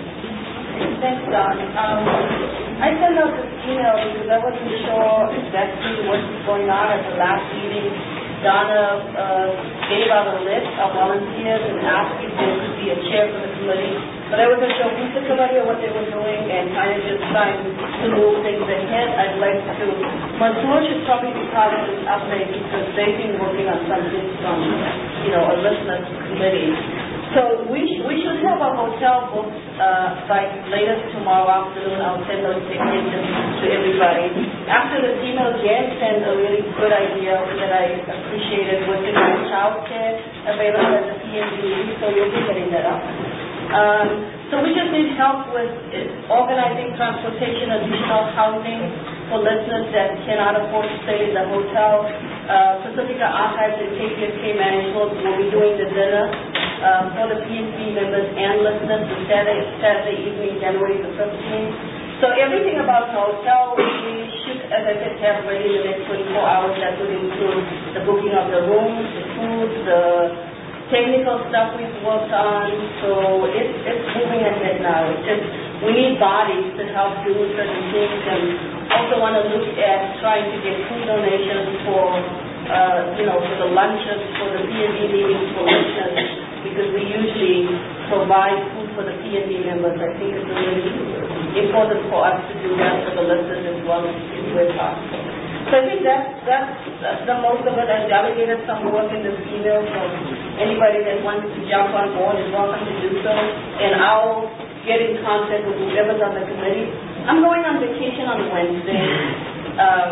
Thanks, Don. Um, I sent out this email because I wasn't sure exactly what was going on at the last meeting. Donna uh, gave out a list of volunteers and asked if there could be a chair for the committee. But I wasn't sure who's the committee or what they were doing, and kind of just trying to move things ahead. I'd like to, Mansour should probably be part of this update because they've been working on something from, you know, a listener committee. So we, sh- we should have a hotel booked uh, by latest tomorrow afternoon. I'll send notifications to everybody. After the email, Jan sent a really good idea that I appreciated was to have child care available at the P N B, so you'll be getting that up. Um, so we just need help with uh, organizing transportation, additional housing for listeners that cannot afford to stay in the hotel. Uh, Pacifica Archives and K P S K Management will be doing the dinner uh, for the P N B members and listeners the Saturday, Saturday evening, January the fifteenth. So everything about the hotel, we should, as I said, have ready in the next twenty-four hours. That would include the booking of the rooms, the food, the technical stuff we've worked on. So it's, it's moving ahead now. It's just we need bodies to help do certain things, and also want to look at trying to get food donations for, uh, you know, for the lunches, for the P N B meetings for listeners, because we usually provide food for the P N B members. I think it's really important for us to do that for the listeners as well as we're possible. So I think that's, that's, that's the most of it. I've delegated some work in this email, so anybody that wants to jump on board is welcome to do so. And I'll get in contact with whoever's on the committee. I'm going on vacation on Wednesday. Um,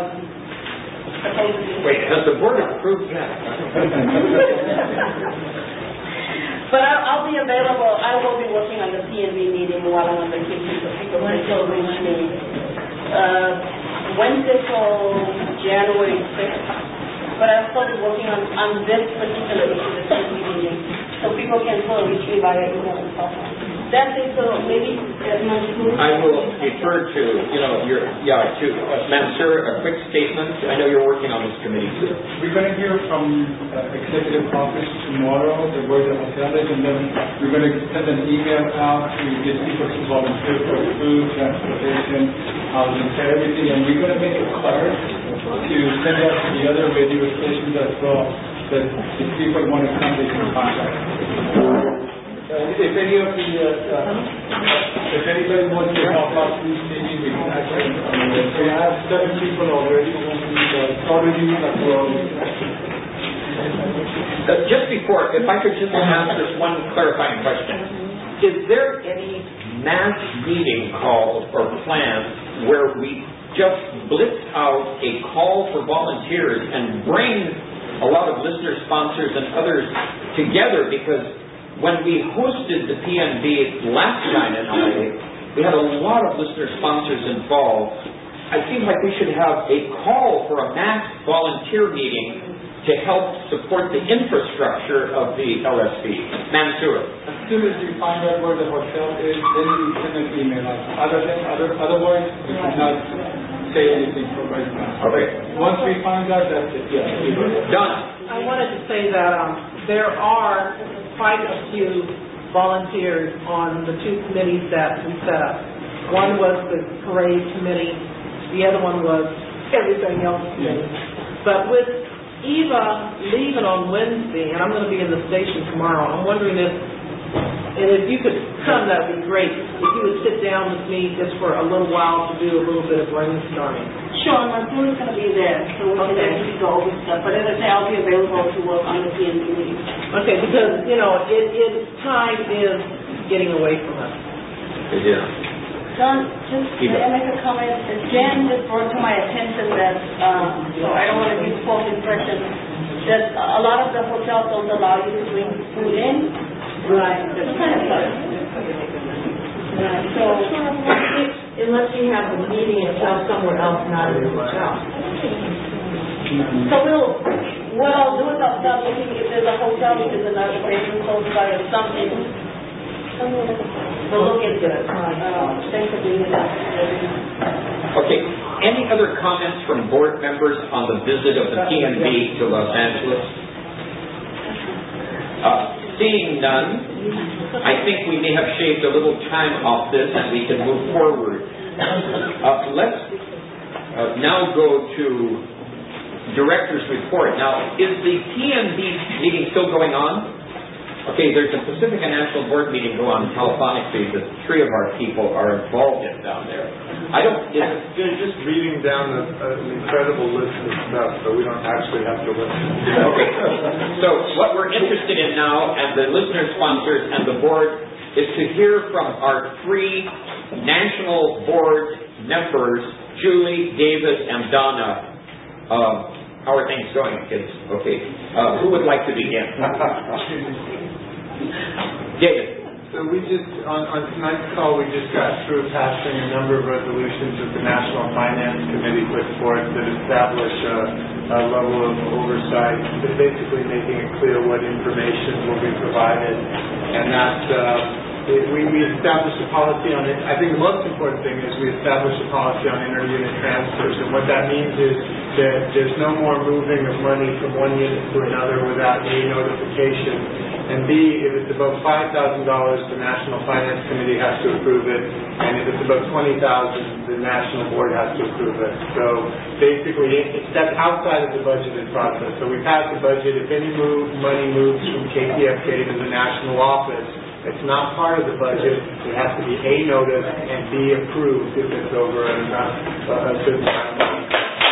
supposedly. Wait, has the board approved that? But I'll, I'll be available. I will be working on the P N B meeting while I'm on vacation, so people can still reach me. Uh, Wednesday till January sixth. But I'll still be working on, on this particular issue, the P N B meeting, so people can still reach me via email and stuff. That's it, so maybe uh, Mansour. I will refer to, you know, your, yeah, to uh, Mansour, a quick statement. I know you're working on this committee too. We're going to hear from uh, Executive Office tomorrow, the Board of Hotels, and then we're going to send an email out to get people to volunteer for food, transportation, housing, everything, and we're going to make it clear to send out to the other radio stations as well, that if people want to come, they can contact. Uh, if any of the, uh, uh, if anybody wants to help out, please maybe we can actually, um, we have seven people already, uh, already like well. Uh, just before, if I could just ask this one clarifying question. Is there any mass meeting called or planned where we just blitz out a call for volunteers and bring a lot of listener sponsors and others together? Because when we hosted the P N B last time in L A, we had a lot of listener sponsors involved. I feel like we should have a call for a mass volunteer meeting to help support the infrastructure of the L S B. Mansour. As soon as you find out where the hotel is, then you send an email out. Other than, other, otherwise, you cannot say anything for right now. Okay. Once we find out, that's it. Yeah. Done. I wanted to say that um, there are quite a few volunteers on the two committees that we set up. One was the parade committee, the other one was everything else committee. But with Eva leaving on Wednesday, and I'm going to be in the station tomorrow, I'm wondering if, and if you could come, that would be great, if you would sit down with me just for a little while to do a little bit of brainstorming. Sure, Mansour's going to be there, so we can actually go over stuff. But as I say, I'll be available to work on the P N D meeting. Okay, because, you know, it, it, time is getting away from us. Yeah. John, just may I make a comment? Jan just brought to my attention that, um, so I don't want to give false impression, that a lot of the hotels don't allow you to bring food in. Right. It's kind of fun. Right. So, unless you have a meeting and tell somewhere else, not in the hotel. So we'll, what I'll do is I'll start looking if there's a hotel, if there's another bedroom close by or something. We'll look into it. Uh, thanks for being with us. Okay. Any other comments from board members on the visit of the P N B to Los Angeles? Uh, seeing none, I think we may have shaved a little time off this and we can move forward. Uh, let's uh, now go to Director's Report. Now, is the P N B meeting still going on? Okay, there's a Pacifica National Board meeting go on telephonically that three of our people are involved in down there. I don't... Yeah, they're just reading down a, an incredible list of stuff, so we don't actually have to listen. Okay. So what we're interested in now, and the listener sponsors and the board, is to hear from our three national board members, Julie, David, and Donna. Um, how are things going, kids? Okay. Uh, who would like to begin? David. So we just, on, on tonight's call, we just got through passing a number of resolutions that the National Finance Committee put forth that establish a, a level of oversight, but basically making it clear what information will be provided. And that uh, it, we, we established a policy on it. I think the most important thing is we established a policy on inter-unit transfers. And what that means is that there's no more moving of money from one unit to another without any notification. And B, if it's above five thousand dollars, the National Finance Committee has to approve it. And if it's above twenty thousand dollars, the National Board has to approve it. So basically, it, that's outside of the budgeted process. So we pass the budget. If any move, money moves from K P F K to the national office, it's not part of the budget. It has to be A, notice, and B, approved if it's over a, a certain amount of money.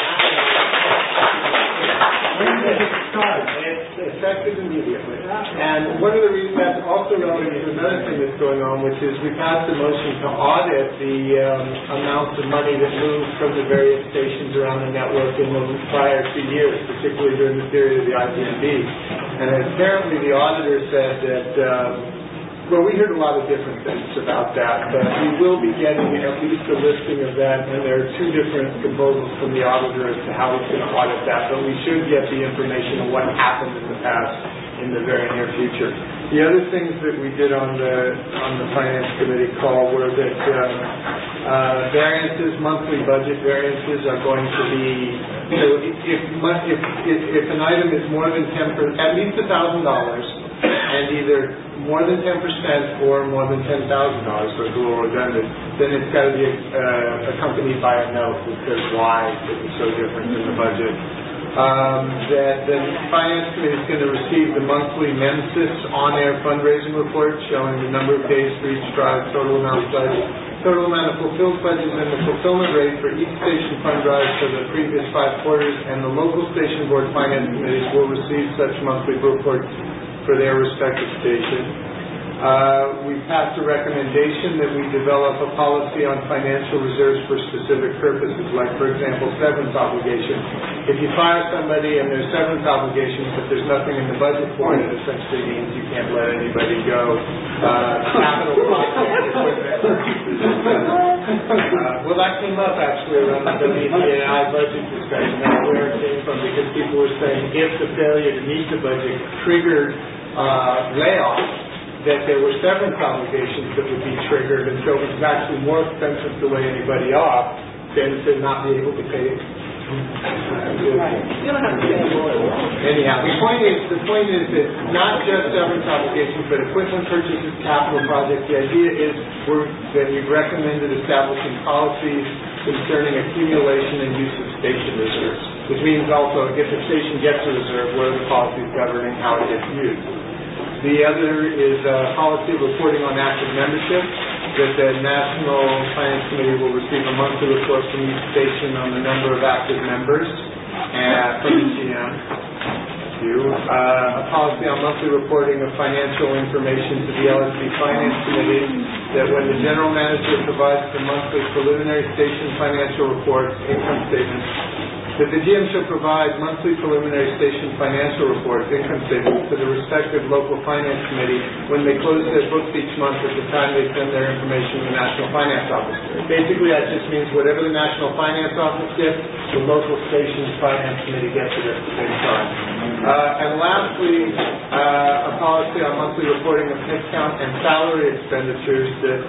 It's effective immediately. And one of the reasons that's also relevant is another thing that's going on, which is we passed a motion to audit the um, amounts of money that moved from the various stations around the network in the prior two years, particularly during the period of the I P M B. And apparently the auditor said that um, well, we heard a lot of different things about that, but we will be getting at least a listing of that, and there are two different proposals from the auditor as to how he's going to audit that, but we should get the information of what happened in the past in the very near future. The other things that we did on the on the Finance Committee call were that um, uh, variances, monthly budget variances are going to be, so if, if, if, if, if an item is more than ten percent, at least one thousand dollars, and either more than ten percent or more than ten thousand dollars, so it's a little redundant, then it's got to be uh, accompanied by a note that says why it was so different in the budget. Um, that the Finance Committee is going to receive the monthly Mensis on-air fundraising report showing the number of days for each drive, total amount pledged, total amount of fulfilled pledges, and the fulfillment rate for each station fund drive for the previous five quarters, and the local station board finance committees will receive such monthly reports for their respective station. Uh, we passed a recommendation that we develop a policy on financial reserves for specific purposes, like, for example, severance obligations. If you fire somebody and there's severance obligations, but there's nothing in the budget for it, it essentially means you can't let anybody go. Uh, capital project equipment. Uh, well, that came came up actually around the W T A I budget discussion. That's where it came from, because people were saying if the failure to meet the budget triggered uh, layoffs, that there were severance obligations that would be triggered, and so it was actually more expensive to lay anybody off than to not be able to pay. You don't have to say a lawyer. Anyhow, the point is, the point is that not just severance obligations, but equipment purchases, capital projects. The idea is we're, that we've recommended establishing policies concerning accumulation and use of station reserves, which means also if the station gets a reserve, what are the policies governing how it gets used. The other is uh, policy of reporting on active membership, that the National Finance Committee will receive a monthly report from each station on the number of active members uh, from the G M. Uh, a policy on monthly reporting of financial information to the L S C Finance Committee, that when the General Manager provides the monthly preliminary station financial reports, income statements, that the G M shall provide monthly preliminary station financial reports, income statements, to the respective local finance committee when they close their books each month at the time they send their information to the National Finance Office. Basically, that just means whatever the National Finance Office gets, the local station's finance committee gets it at the same time. Uh, and lastly, uh, a policy on monthly reporting of headcount and salary expenditures that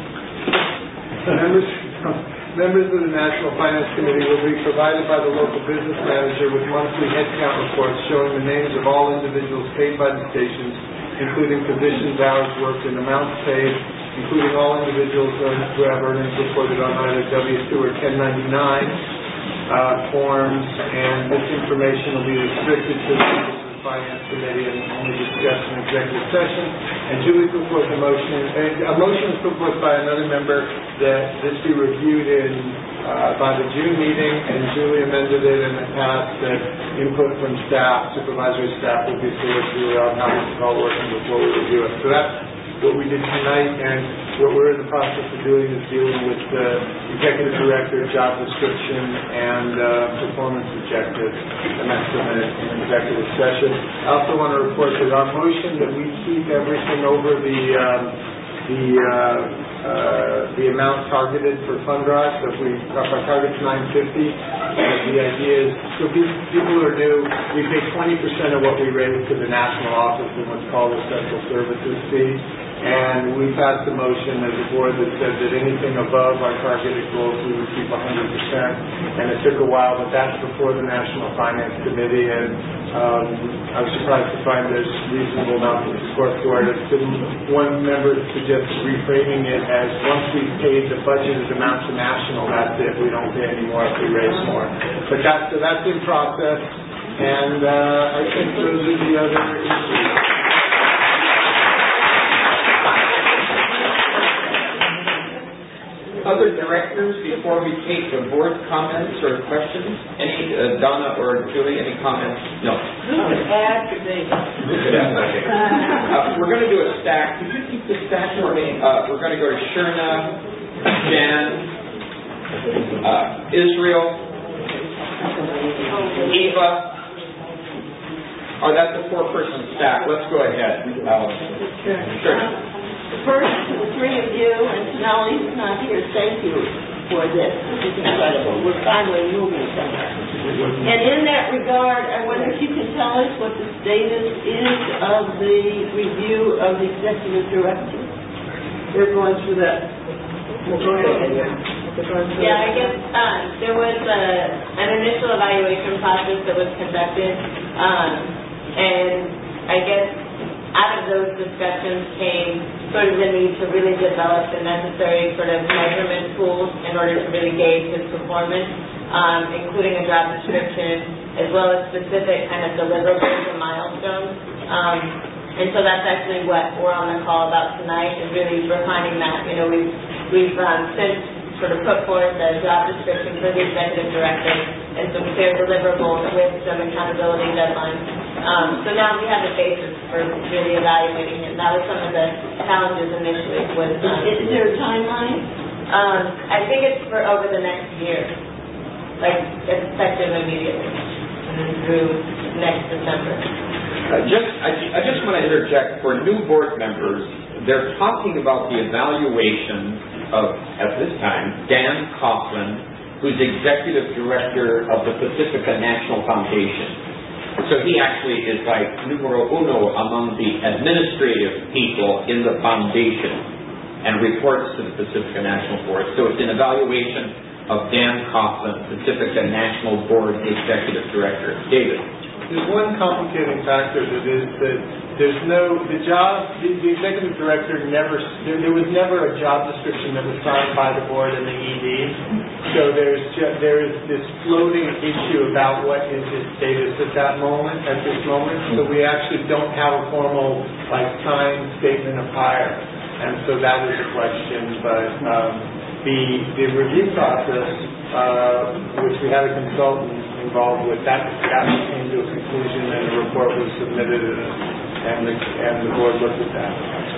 members Members of the National Finance Committee will be provided by the local business manager with monthly headcount reports showing the names of all individuals paid by the stations, including positions, hours worked, and amounts paid, including all individuals who have earnings reported on either W two or ten ninety-nine uh, forms, and this information will be restricted to the members of the Finance Committee and only discussed in executive session. And Julie put forth a motion, a motion was put forth by another member that this be reviewed in uh, by the June meeting, and Julie amended it and it passed that input from staff, supervisory staff, will be solicited on how this is all working before we review it. So that's what we did tonight, and what we're in the process of doing is dealing with the executive director, job description, and uh, performance objectives, and that's in an executive session. I also want to report that our motion that we keep everything over the um, the uh, uh, the amount targeted for fund drive. So if we if our target's nine fifty, the idea is so people who are new, we pay twenty percent of what we raise to the national office in what's called a central services fee. And we passed a motion as a board that said that anything above our targeted goals, we would keep one hundred percent. And it took a while, but that's before the National Finance Committee. And um, I was surprised to find there's reasonable amount of support for it. One member suggested reframing it as once we've paid the budgeted amount to national, that's it. We don't pay any more if we raise more. But that's, so that's in process. And uh, I think those are the other issues. Other directors, before we take the board comments or questions, any, uh, Donna or Julie, any comments? No. Add to me. uh, we're going to do a stack. Could you keep the stack for me? Uh, we're going to go to Sherna, Jan, uh, Israel, Eva. Oh, that's a four-person stack. Let's go ahead. Alice. Sure. First, to the three of you, and Sonali, who's not here, thank you for this. This is incredible. We're finally moving somewhere. And in that regard, I wonder if you can tell us what the status is of the review of the executive director. They're going through that. Well, go ahead. Yeah, I guess uh, there was a, an initial evaluation process that was conducted, um, and I guess out of those discussions came sort of the need to really develop the necessary sort of measurement tools in order to really gauge his performance, um, including a job description, as well as specific kind of deliverables and milestones. Um, and so that's actually what we're on the call about tonight, is really refining that. You know, we've, we've um, since sort of put forth a job description for the executive director and some clear deliverables with some accountability deadlines. Um, so now we have a basis for really evaluating it. That was some of the challenges initially. Was um, is, is there a timeline? Um, I think it's for over the next year, like effective immediately, and then through next December. Uh, just, I, I just want to interject for new board members. They're talking about the evaluation of, at this time, Dan Coughlin, who's Executive Director of the Pacifica National Foundation. So he actually is like numero uno among the administrative people in the foundation and reports to the Pacifica National Board. So it's an evaluation of Dan Coughlin, Pacifica National Board Executive Director. David. There's one complicating factor that is that there's no, the job, the, the executive director never, there, there was never a job description that was signed by the board and the E D. So there's just, there is this floating issue about what is his status at that moment, at this moment. So we actually don't have a formal, like, signed statement of hire. And so that is a question, but um, the, the review process, uh, which we had a consultant involved with, that, that came to a conclusion and a report was submitted and the, and the board looked at that.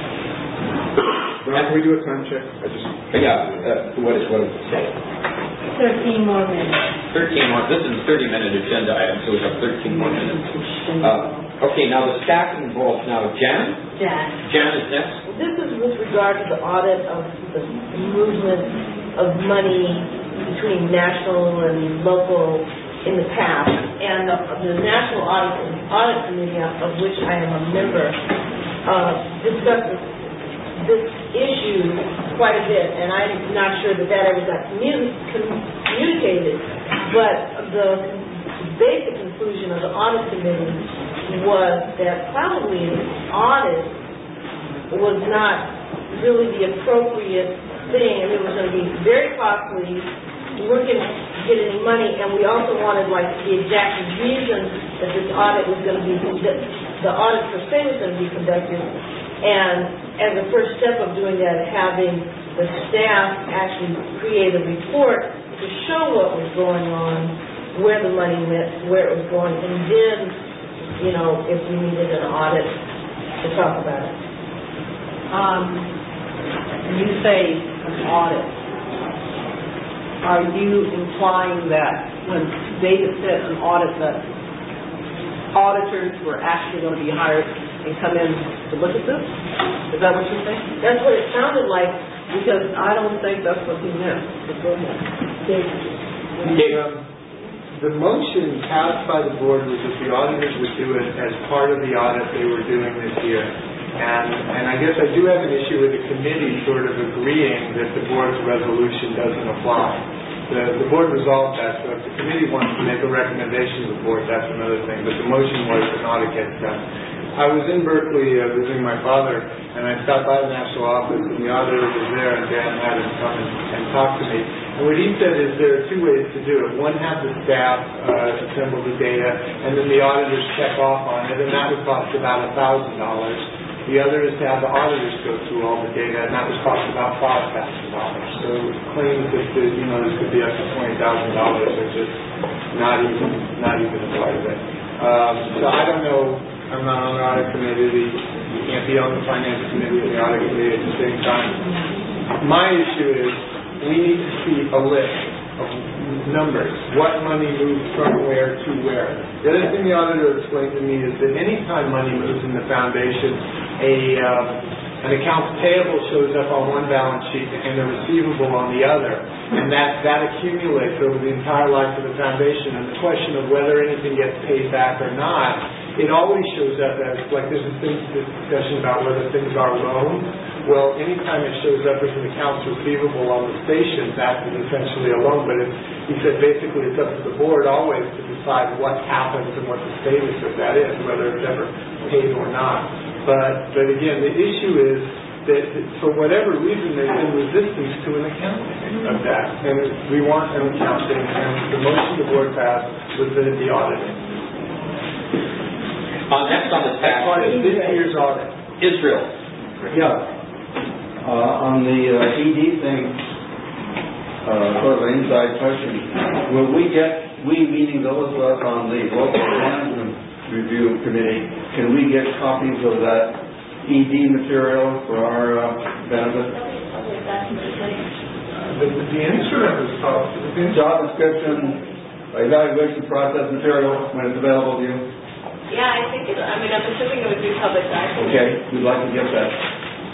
Well, can we do a time check? I just... Yeah, uh, what, is, what does it say? Thirteen more minutes. thirteen more, this is a thirty minute agenda item, so we have thirteen more minutes. Uh, okay, now the staff involved now, Jan? Jan. Jan is next. This is with regard to the audit of the movement of money between national and local in the past, and the, the National Audit, Audit Committee, of which I am a member, uh, discussed this, this issue quite a bit, and I'm not sure that that ever got commun- communicated, but the basic conclusion of the Audit Committee was that probably an audit was not really the appropriate thing, and it was going to be very costly. We weren't going to get any money, and we also wanted, like, the exact reason that this audit was going to be, that the audit per se was going to be conducted, and as a first step of doing that, having the staff actually create a report to show what was going on, where the money went, where it was going, and then, you know, if we needed an audit, to talk about it. Um, when you say an audit, are you implying that when David said an audit, that auditors were actually going to be hired and come in to look at this? Is that what you're saying? That's what it sounded like. Because I don't think that's what he meant. But go ahead. David. The, um, the motion passed by the board was that the auditors would do it as part of the audit they were doing this year. And, and I guess I do have an issue with the committee sort of agreeing that the board's resolution doesn't apply. The, the board resolved that, so if the committee wants to make a recommendation to the board, that's another thing. But the motion was an audit gets done. I was in Berkeley uh, visiting my father, and I stopped by the national office, and the auditor was there, and Dan had him come and, and talk to me. And what he said is there are two ways to do it. One, have the staff uh, assemble the data, and then the auditors check off on it, and that would cost about one thousand dollars. The other is to have the auditors go through all the data, and that was cost about five thousand dollars. So claims that the, you know this could be up to twenty thousand dollars are just not even not even a part of it. Um, so I don't know. I'm not on the audit committee. You can't be on the finance committee and the audit committee at the same time. My issue is we need to see a list of numbers. What money moves from where to where. The other thing the auditor explained to me is that any time money moves in the foundation, a uh, an accounts payable shows up on one balance sheet and a receivable on the other, and that that accumulates over the entire life of the foundation. And the question of whether anything gets paid back or not, it always shows up as, like there's a thing, this discussion about whether things are loans. Well, anytime it shows up as an accounts receivable on the station, that is essentially a loan. But it, he said basically it's up to the board always to decide what happens and what the status of that is, whether it's ever paid or not. But, but again, the issue is that for whatever reason there's been resistance to an accounting of that. And we want an accounting, and the motion the board passed was that it be audited. Uh, next on the staff part of this year's audit. Israel. Yeah. Uh, on the uh, E D thing, uh, sort of an inside question. Will we get, we meaning those of us on the local management review committee, can we get copies of that E D material for our uh, benefit? Uh, the, the instrument was called the job description, evaluation process material when it's available to you. Yeah, I think it, I mean, I'm assuming it would be public document. Okay, we'd like to get that.